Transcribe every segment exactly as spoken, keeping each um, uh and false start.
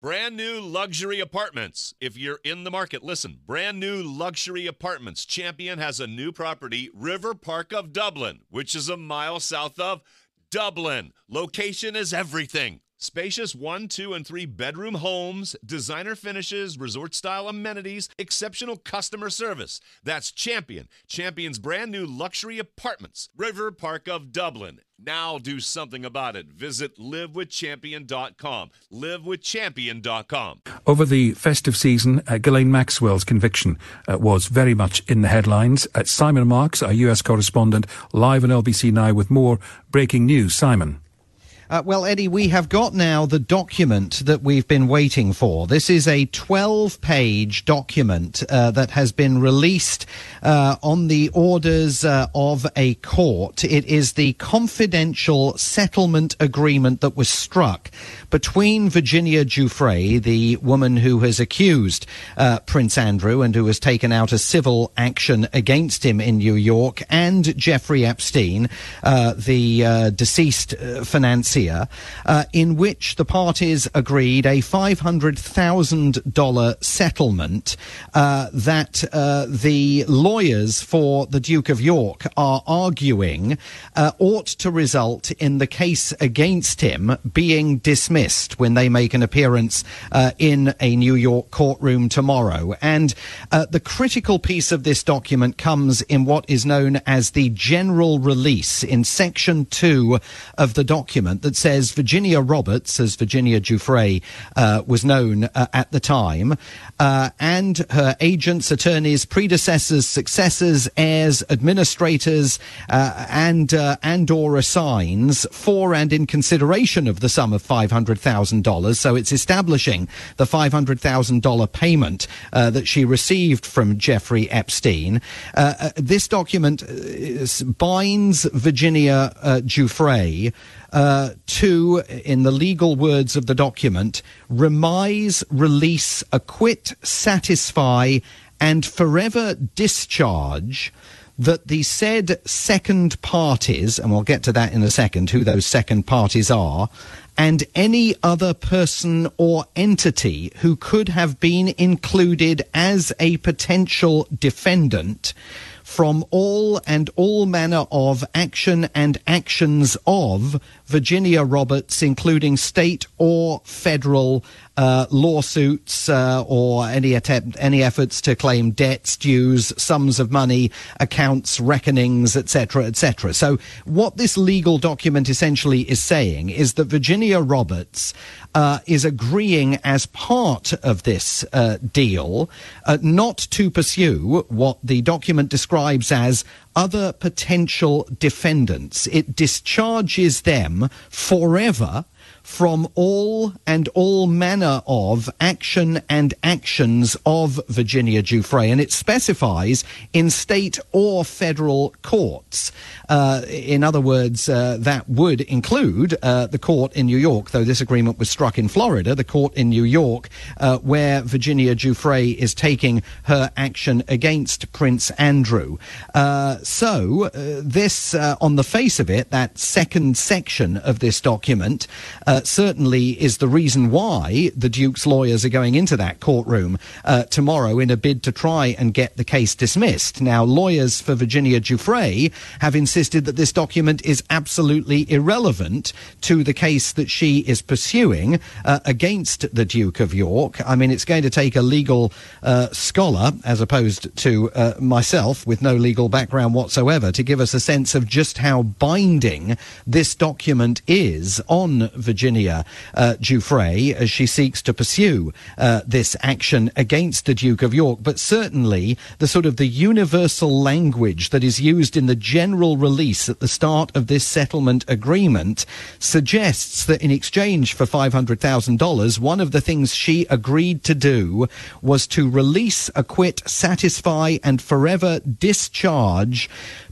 Brand new luxury apartments. If you're in the market, listen. Brand new luxury apartments. Champion has a new property, River Park of Dublin, which is a mile south of Dublin. Location is everything. Spacious one, two, and three bedroom homes, designer finishes, resort-style amenities, exceptional customer service. That's Champion. Champion's brand new luxury apartments. River Park of Dublin. Now do something about it. Visit live with champion dot com. live with champion dot com. Over the festive season, uh, Ghislaine Maxwell's conviction uh, was very much in the headlines. Uh, Simon Marks, our U S correspondent, live on L B C Now with more breaking news. Simon. Uh, well, Eddie, we have got now the document that we've been waiting for. This is a twelve-page document uh, that has been released uh, on the orders uh, of a court. It is the confidential settlement agreement that was struck between Virginia Giuffre, the woman who has accused uh, Prince Andrew and who has taken out a civil action against him in New York, and Jeffrey Epstein, uh, the uh, deceased uh, financier. Uh, in which the parties agreed a five hundred thousand dollars settlement uh, that uh, the lawyers for the Duke of York are arguing uh, ought to result in the case against him being dismissed when they make an appearance uh, in a New York courtroom tomorrow. And uh, the critical piece of this document comes in what is known as the general release in section two of the document, that says Virginia Roberts, as Virginia Giuffre uh, was known uh, at the time, uh, and her agents, attorneys, predecessors, successors, heirs, administrators, uh, and uh, and or assigns for and in consideration of the sum of five hundred thousand dollars. So it's establishing the five hundred thousand dollars payment uh, that she received from Jeffrey Epstein. Uh, uh, this document uh, binds Virginia uh, Giuffre Uh, to, in the legal words of the document, remise, release, acquit, satisfy, and forever discharge that the said second parties, and we'll get to that in a second, who those second parties are, and any other person or entity who could have been included as a potential defendant from all and all manner of action and actions of Virginia Roberts, including state or federal uh, lawsuits uh, or any attempt, any efforts to claim debts, dues, sums of money, accounts, reckonings, et cetera, et cetera. So what this legal document essentially is saying is that Virginia Roberts uh, is agreeing as part of this uh, deal uh, not to pursue what the document describes as other potential defendants. It discharges them forever from all and all manner of action and actions of Virginia Giuffre, and it specifies in state or federal courts. Uh, in other words, uh, that would include uh, the court in New York, though this agreement was struck in Florida, the court in New York, uh, where Virginia Giuffre is taking her action against Prince Andrew. Uh, so uh, this, uh, on the face of it, that second section of this document, uh, certainly is the reason why the Duke's lawyers are going into that courtroom uh, tomorrow in a bid to try and get the case dismissed. Now, lawyers for Virginia Giuffre have insisted that this document is absolutely irrelevant to the case that she is pursuing uh, against the Duke of York. I mean, it's going to take a legal uh, scholar, as opposed to uh, myself with no legal background whatsoever, to give us a sense of just how binding this document is on Virginia uh, Giuffre as she seeks to pursue uh, this action against the Duke of York. But certainly the sort of the universal language that is used in the general release at the start of this settlement agreement suggests that in exchange for five hundred thousand dollars, one of the things she agreed to do was to release, acquit, satisfy, and forever discharge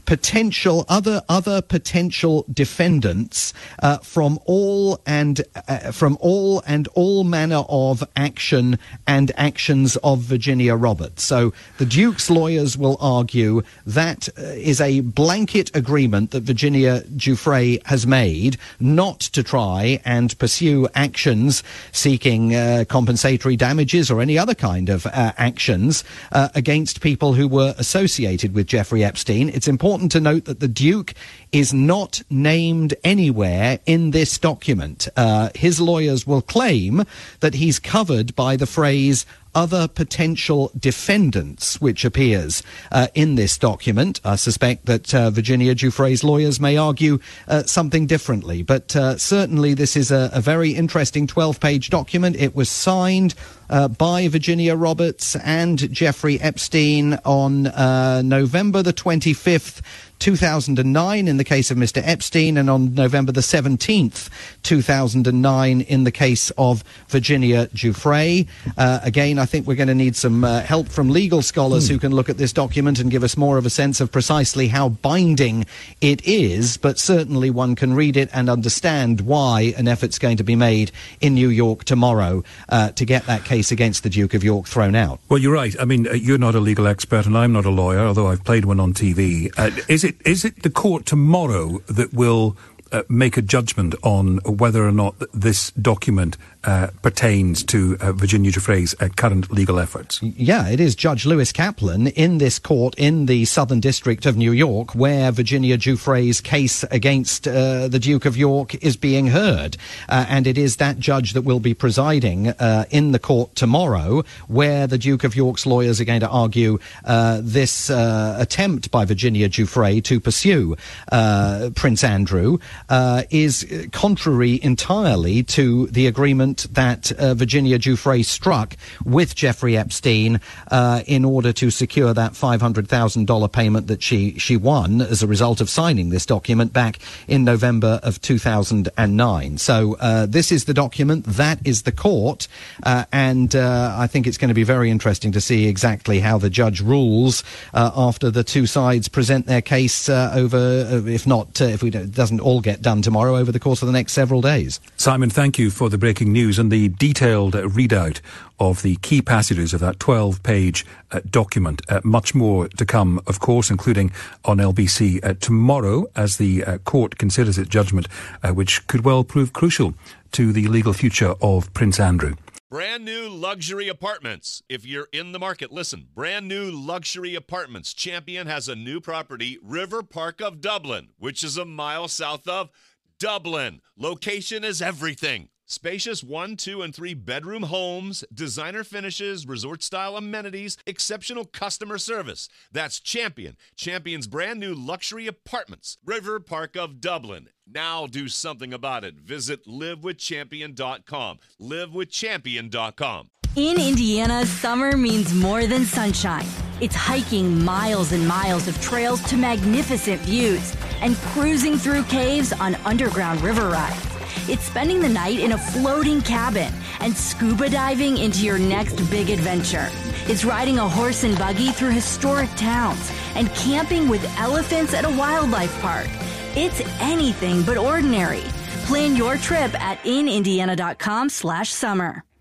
potential other other potential defendants uh, from all and uh, from all and all manner of action and actions of Virginia Roberts. So the Duke's lawyers will argue that uh, is a blanket agreement that Virginia Giuffre has made not to try and pursue actions seeking uh, compensatory damages or any other kind of uh, actions uh, against people who were associated with Jeffrey Epstein. It's important to note that the Duke is not named anywhere in this document. Uh, his lawyers will claim that he's covered by the phrase other potential defendants, which appears uh, in this document. I suspect that uh, Virginia Giuffre's lawyers may argue uh, something differently, but uh, certainly this is a, a very interesting twelve-page document. It was signed uh, by Virginia Roberts and Jeffrey Epstein on uh, November the twenty-fifth, two thousand nine in the case of Mister Epstein, and on November the seventeenth, two thousand nine in the case of Virginia Giuffre. Uh, again, I think we're going to need some uh, help from legal scholars mm. who can look at this document and give us more of a sense of precisely how binding it is, but certainly one can read it and understand why an effort's going to be made in New York tomorrow uh, to get that case against the Duke of York thrown out. Well, you're right. I mean, uh, you're not a legal expert and I'm not a lawyer, although I've played one on T V. Uh, is it Is it the court tomorrow that will uh, make a judgment on whether or not this document uh, pertains to uh, Virginia Giuffre's uh, current legal efforts? Yeah, it is Judge Lewis Kaplan in this court in the Southern District of New York where Virginia Giuffre's case against uh, the Duke of York is being heard. Uh, and it is that judge that will be presiding uh, in the court tomorrow where the Duke of York's lawyers are going to argue uh, this uh, attempt by Virginia Giuffre to pursue uh, Prince Andrew uh, is contrary entirely to the agreement that uh, Virginia Giuffre struck with Jeffrey Epstein uh, in order to secure that five hundred thousand dollars payment that she, she won as a result of signing this document back in November of two thousand nine. So uh, this is the document, that is the court, uh, and uh, I think it's going to be very interesting to see exactly how the judge rules uh, after the two sides present their case uh, over, uh, if not, uh, if we don't, it doesn't all get done tomorrow, over the course of the next several days. Simon, thank you for the breaking news and the detailed uh, readout of the key passages of that twelve-page uh, document. Uh, much more to come, of course, including on L B C uh, tomorrow as the uh, court considers its judgment, uh, which could well prove crucial to the legal future of Prince Andrew. Brand new luxury apartments. If you're in the market, listen. Brand new luxury apartments. Champion has a new property, River Park of Dublin, which is a mile south of Dublin. Location is everything. Spacious one, two, and three bedroom homes, designer finishes, resort-style amenities, exceptional customer service. That's Champion. Champion's brand new luxury apartments, River Park of Dublin. Now do something about it. Visit live with champion dot com. live with champion dot com. In Indiana, summer means more than sunshine. It's hiking miles and miles of trails to magnificent views and cruising through caves on underground river rides. It's spending the night in a floating cabin and scuba diving into your next big adventure. It's riding a horse and buggy through historic towns and camping with elephants at a wildlife park. It's anything but ordinary. Plan your trip at in indiana dot com slash summer.